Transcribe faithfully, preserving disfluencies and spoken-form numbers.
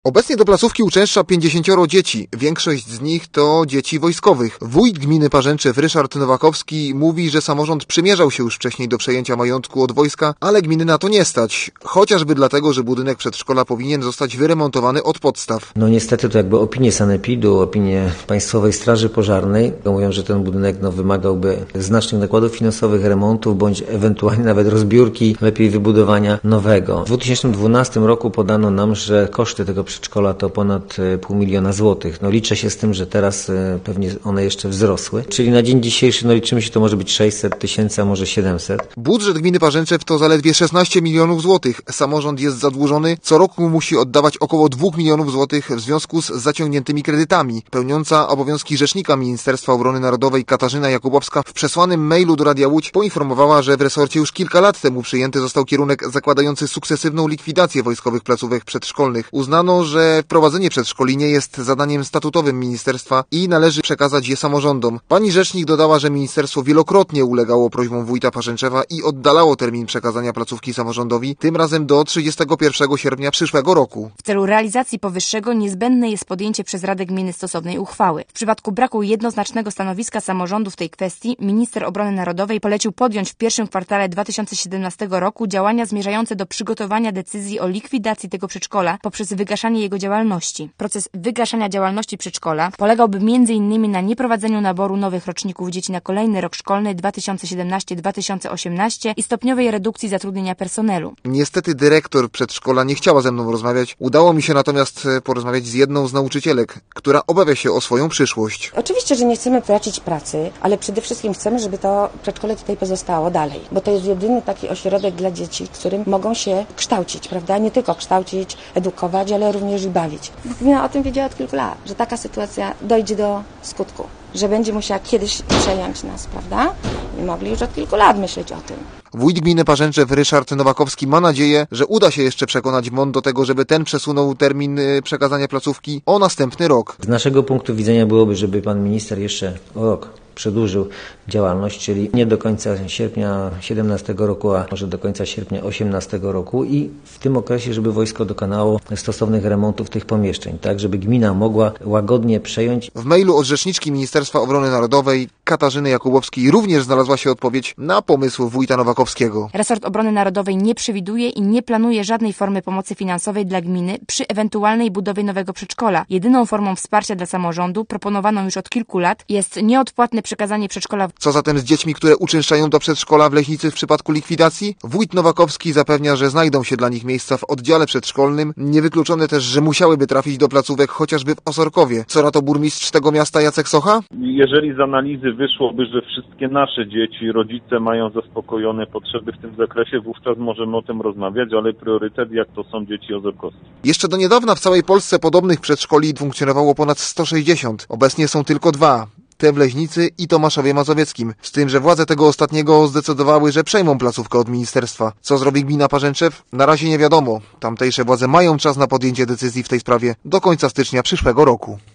Obecnie do placówki uczęszcza pięćdziesięcioro dzieci. Większość z nich to dzieci wojskowych. Wójt gminy Parzęczew Ryszard Nowakowski mówi, że samorząd przymierzał się już wcześniej do przejęcia majątku od wojska, ale gminy na to nie stać. Chociażby dlatego, że budynek przedszkola powinien zostać wyremontowany od podstaw. No niestety to jakby opinie sanepidu, opinie Państwowej Straży Pożarnej mówią, że ten budynek no, wymagałby znacznych nakładów finansowych, remontu, bądź ewentualnie nawet rozbiórki, lepiej wybudowania nowego. W dwa tysiące dwunastym roku podano nam, że koszty tego przedszkola to ponad pół miliona złotych. No liczę się z tym, że teraz pewnie one jeszcze wzrosły. Czyli na dzień dzisiejszy no liczymy się, to może być sześćset tysięcy, a może siedemset. Budżet gminy Parzęczew to zaledwie szesnaście milionów złotych. Samorząd jest zadłużony. Co roku musi oddawać około dwóch milionów złotych w związku z zaciągniętymi kredytami. Pełniąca obowiązki rzecznika Ministerstwa Obrony Narodowej Katarzyna Jakubowska w przesłanym mailu do Radia Łódź poinformowała, że w resorcie już kilka lat temu przyjęty został kierunek zakładający sukcesywną likwidację wojskowych placówek przedszkolnych. Uznano, że wprowadzenie przedszkoli nie jest zadaniem statutowym ministerstwa i należy przekazać je samorządom. Pani rzecznik dodała, że ministerstwo wielokrotnie ulegało prośbom wójta Parzęczewa i oddalało termin przekazania placówki samorządowi, tym razem do trzydziestego pierwszego sierpnia przyszłego roku. W celu realizacji powyższego niezbędne jest podjęcie przez Radę Gminy stosownej uchwały. W przypadku braku jednoznacznego stanowiska samorządu w tej kwestii minister obrony narodowej polecił podjąć w pierwszym kwartale dwa tysiące siedemnastego roku działania zmierzające do przygotowania decyzji o likwidacji tego przedszkola poprzez wygaszanie jego działalności. Proces wygaszania działalności przedszkola polegałby między innymi na nieprowadzeniu naboru nowych roczników dzieci na kolejny rok szkolny dwa tysiące siedemnasty dwa tysiące osiemnasty i stopniowej redukcji zatrudnienia personelu. Niestety dyrektor przedszkola nie chciała ze mną rozmawiać. Udało mi się natomiast porozmawiać z jedną z nauczycielek, która obawia się o swoją przyszłość. Oczywiście, że nie chcemy tracić pracy, ale przede wszystkim chcemy, żeby to przedszkole tutaj pozostało dalej, bo to jest jedyny taki ośrodek dla dzieci, w którym mogą się kształcić, prawda? Nie tylko kształcić, edukować, ale również i bawić. Gmina o tym wiedziała od kilku lat, że taka sytuacja dojdzie do skutku, że będzie musiała kiedyś przejąć nas, prawda? I mogli już od kilku lat myśleć o tym. Wójt gminy Parzęczew Ryszard Nowakowski ma nadzieję, że uda się jeszcze przekonać M O N do tego, żeby ten przesunął termin przekazania placówki o następny rok. Z naszego punktu widzenia byłoby, żeby pan minister jeszcze o rok przedłużył działalność, czyli nie do końca sierpnia siedemnastego roku, a może do końca sierpnia osiemnastego roku i w tym okresie, żeby wojsko dokonało stosownych remontów tych pomieszczeń, tak żeby gmina mogła łagodnie przejąć. W mailu od rzeczniczki Ministerstwa Obrony Narodowej Katarzyny Jakubowskiej również znalazła się odpowiedź na pomysł wójta Nowakowskiego. Resort Obrony Narodowej nie przewiduje i nie planuje żadnej formy pomocy finansowej dla gminy przy ewentualnej budowie nowego przedszkola. Jedyną formą wsparcia dla samorządu, proponowaną już od kilku lat, jest nieodpłatne przekazanie przedszkola. Co zatem z dziećmi, które uczęszczają do przedszkola w Leśnicy w przypadku likwidacji? Wójt Nowakowski zapewnia, że znajdą się dla nich miejsca w oddziale przedszkolnym. Niewykluczone też, że musiałyby trafić do placówek chociażby w Osorkowie. Co na to burmistrz tego miasta Jacek Socha? Jeżeli z analizy wyszłoby, że wszystkie nasze dzieci, rodzice mają zaspokojone potrzeby w tym zakresie, wówczas możemy o tym rozmawiać, ale priorytet jak to są dzieci ozorkowskie. Jeszcze do niedawna w całej Polsce podobnych przedszkoli funkcjonowało ponad sto sześćdziesiąt. Obecnie są tylko dwa. Te w Leśnicy i Tomaszowie Mazowieckim. Z tym, że władze tego ostatniego zdecydowały, że przejmą placówkę od ministerstwa. Co zrobi gmina Parzęczew? Na razie nie wiadomo. Tamtejsze władze mają czas na podjęcie decyzji w tej sprawie do końca stycznia przyszłego roku.